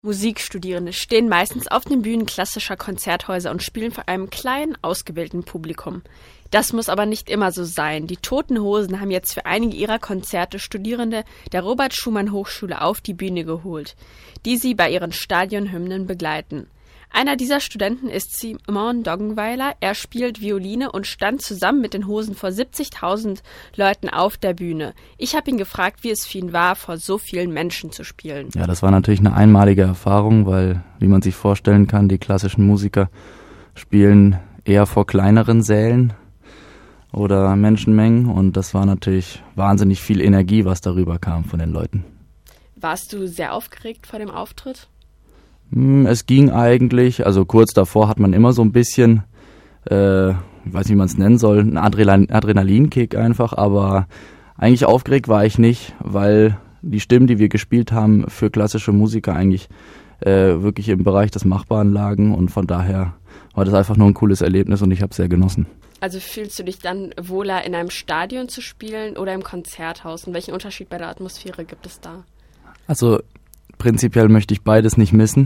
Musikstudierende stehen meistens auf den Bühnen klassischer Konzerthäuser und spielen vor einem kleinen, ausgewählten Publikum. Das muss aber nicht immer so sein. Die Toten Hosen haben jetzt für einige ihrer Konzerte Studierende der Robert-Schumann-Hochschule auf die Bühne geholt, die sie bei ihren Stadionhymnen begleiten. Einer dieser Studenten ist Simon Doggenweiler. Er spielt Violine und stand zusammen mit den Hosen vor 70.000 Leuten auf der Bühne. Ich habe ihn gefragt, wie es für ihn war, vor so vielen Menschen zu spielen. Ja, das war natürlich eine einmalige Erfahrung, weil, wie man sich vorstellen kann, die klassischen Musiker spielen eher vor kleineren Sälen oder Menschenmengen und das war natürlich wahnsinnig viel Energie, was darüber kam von den Leuten. Warst du sehr aufgeregt vor dem Auftritt? Es ging eigentlich, also kurz davor hat man immer so ein bisschen, ich weiß nicht, wie man es nennen soll, einen Adrenalinkick einfach, aber eigentlich aufgeregt war ich nicht, weil die Stimmen, die wir gespielt haben, für klassische Musiker eigentlich wirklich im Bereich des Machbaren lagen und von daher war das einfach nur ein cooles Erlebnis und ich habe es sehr genossen. Also fühlst du dich dann wohler, in einem Stadion zu spielen oder im Konzerthaus? Und welchen Unterschied bei der Atmosphäre gibt es da? Also prinzipiell möchte ich beides nicht missen.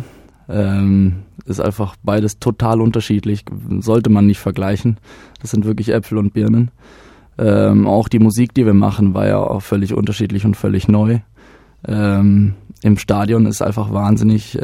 Ist einfach beides total unterschiedlich, sollte man nicht vergleichen. Das sind wirklich Äpfel und Birnen. Auch die Musik, die wir machen, war ja auch völlig unterschiedlich und völlig neu. Im Stadion ist einfach wahnsinnig,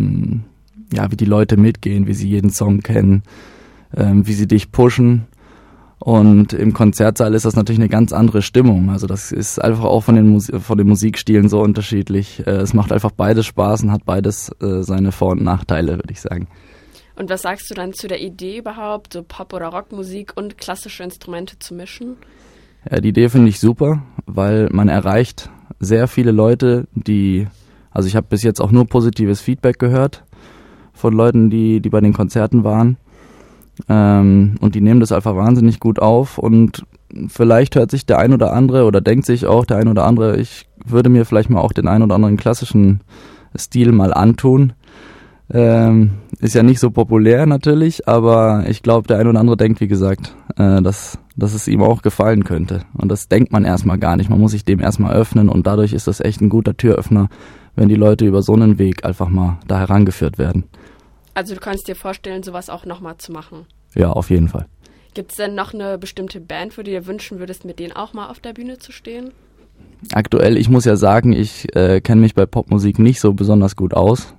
wie die Leute mitgehen, wie sie jeden Song kennen, wie sie dich pushen. Und im Konzertsaal ist das natürlich eine ganz andere Stimmung. Also das ist einfach auch von den Musikstilen so unterschiedlich. Es macht einfach beides Spaß und hat beides seine Vor- und Nachteile, würde ich sagen. Und was sagst du dann zu der Idee überhaupt, so Pop- oder Rockmusik und klassische Instrumente zu mischen? Ja, die Idee finde ich super, weil man erreicht sehr viele Leute, also ich habe bis jetzt auch nur positives Feedback gehört von Leuten, die bei den Konzerten waren. Und die nehmen das einfach wahnsinnig gut auf und vielleicht hört sich der ein oder andere oder denkt sich auch der ein oder andere, ich würde mir vielleicht mal auch den ein oder anderen klassischen Stil mal antun. Ist ja nicht so populär natürlich, aber ich glaube, der ein oder andere denkt, wie gesagt, dass es ihm auch gefallen könnte. Und das denkt man erstmal gar nicht. Man muss sich dem erstmal öffnen und dadurch ist das echt ein guter Türöffner, wenn die Leute über so einen Weg einfach mal da herangeführt werden. Also du kannst dir vorstellen, sowas auch nochmal zu machen? Ja, auf jeden Fall. Gibt es denn noch eine bestimmte Band, wo du dir wünschen würdest, mit denen auch mal auf der Bühne zu stehen? Aktuell, ich muss ja sagen, ich kenne mich bei Popmusik nicht so besonders gut aus.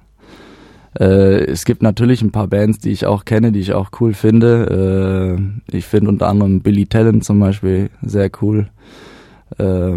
Es gibt natürlich ein paar Bands, die ich auch kenne, die ich auch cool finde. Ich finde unter anderem Billy Talent zum Beispiel sehr cool. Also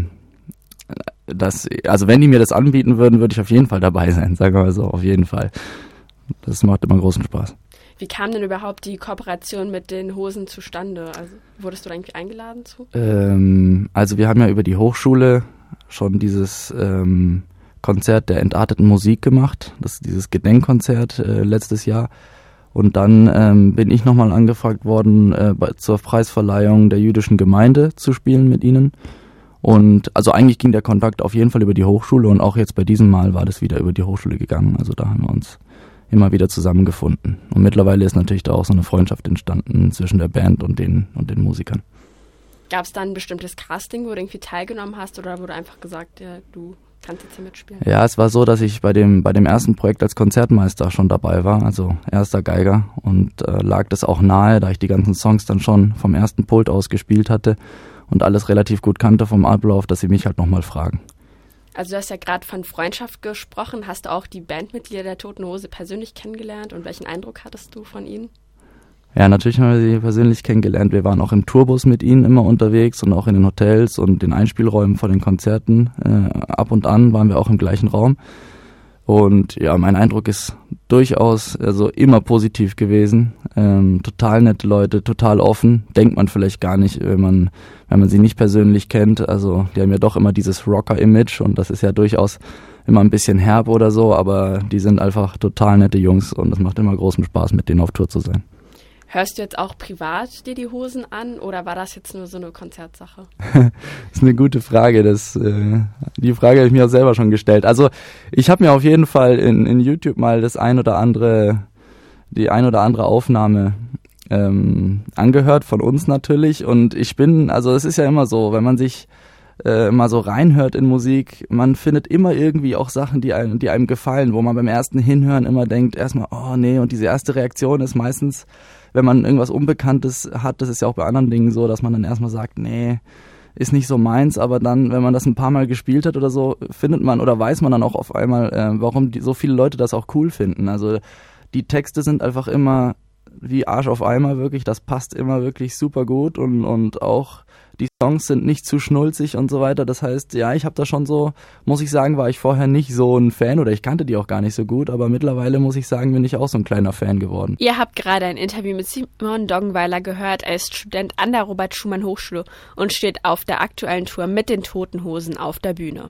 wenn die mir das anbieten würden, würde ich auf jeden Fall dabei sein, sagen wir mal so, auf jeden Fall. Das macht immer großen Spaß. Wie kam denn überhaupt die Kooperation mit den Hosen zustande? Also wurdest du da irgendwie eingeladen zu? Also wir haben ja über die Hochschule schon dieses Konzert der entarteten Musik gemacht, dieses Gedenkkonzert letztes Jahr. Und dann bin ich nochmal angefragt worden, zur Preisverleihung der jüdischen Gemeinde zu spielen mit ihnen. Und also eigentlich ging der Kontakt auf jeden Fall über die Hochschule und auch jetzt bei diesem Mal war das wieder über die Hochschule gegangen. Also da haben wir uns immer wieder zusammengefunden. Und mittlerweile ist natürlich da auch so eine Freundschaft entstanden zwischen der Band und den Musikern. Gab es da ein bestimmtes Casting, wo du irgendwie teilgenommen hast oder wurde einfach gesagt, ja, du kannst jetzt hier mitspielen? Ja, es war so, dass ich bei dem ersten Projekt als Konzertmeister schon dabei war, also erster Geiger. Und lag das auch nahe, da ich die ganzen Songs dann schon vom ersten Pult aus gespielt hatte und alles relativ gut kannte vom Ablauf, dass sie mich halt nochmal fragen. Also du hast ja gerade von Freundschaft gesprochen. Hast du auch die Bandmitglieder der Toten Hose persönlich kennengelernt und welchen Eindruck hattest du von ihnen? Ja, natürlich haben wir sie persönlich kennengelernt. Wir waren auch im Tourbus mit ihnen immer unterwegs und auch in den Hotels und den Einspielräumen vor den Konzerten. Ab und an waren wir auch im gleichen Raum. Und ja, mein Eindruck ist durchaus immer positiv gewesen. Total nette Leute, total offen. Denkt man vielleicht gar nicht, wenn man sie nicht persönlich kennt. Also die haben ja doch immer dieses Rocker-Image und das ist ja durchaus immer ein bisschen herb oder so, aber die sind einfach total nette Jungs und es macht immer großen Spaß, mit denen auf Tour zu sein. Hörst du jetzt auch privat dir die Hosen an oder war das jetzt nur so eine Konzertsache? Das ist eine gute Frage. Die Frage habe ich mir auch selber schon gestellt. Also ich habe mir auf jeden Fall in YouTube mal die ein oder andere Aufnahme angehört von uns natürlich und es ist ja immer so, wenn man sich mal so reinhört in Musik, man findet immer irgendwie auch Sachen, die einem gefallen, wo man beim ersten Hinhören immer denkt, erstmal, oh nee, und diese erste Reaktion ist meistens, wenn man irgendwas Unbekanntes hat, das ist ja auch bei anderen Dingen so, dass man dann erstmal sagt, nee, ist nicht so meins, aber dann, wenn man das ein paar Mal gespielt hat oder so, findet man oder weiß man dann auch auf einmal, warum so viele Leute das auch cool finden. Also die Texte sind einfach immer wie Arsch auf Eimer, wirklich, das passt immer wirklich super gut und auch die Songs sind nicht zu schnulzig und so weiter. Das heißt, ja, ich habe da schon so, muss ich sagen, war ich vorher nicht so ein Fan oder ich kannte die auch gar nicht so gut, aber mittlerweile muss ich sagen, bin ich auch so ein kleiner Fan geworden. Ihr habt gerade ein Interview mit Simon Dongweiler gehört. Er ist Student an der Robert-Schumann-Hochschule und steht auf der aktuellen Tour mit den Toten Hosen auf der Bühne.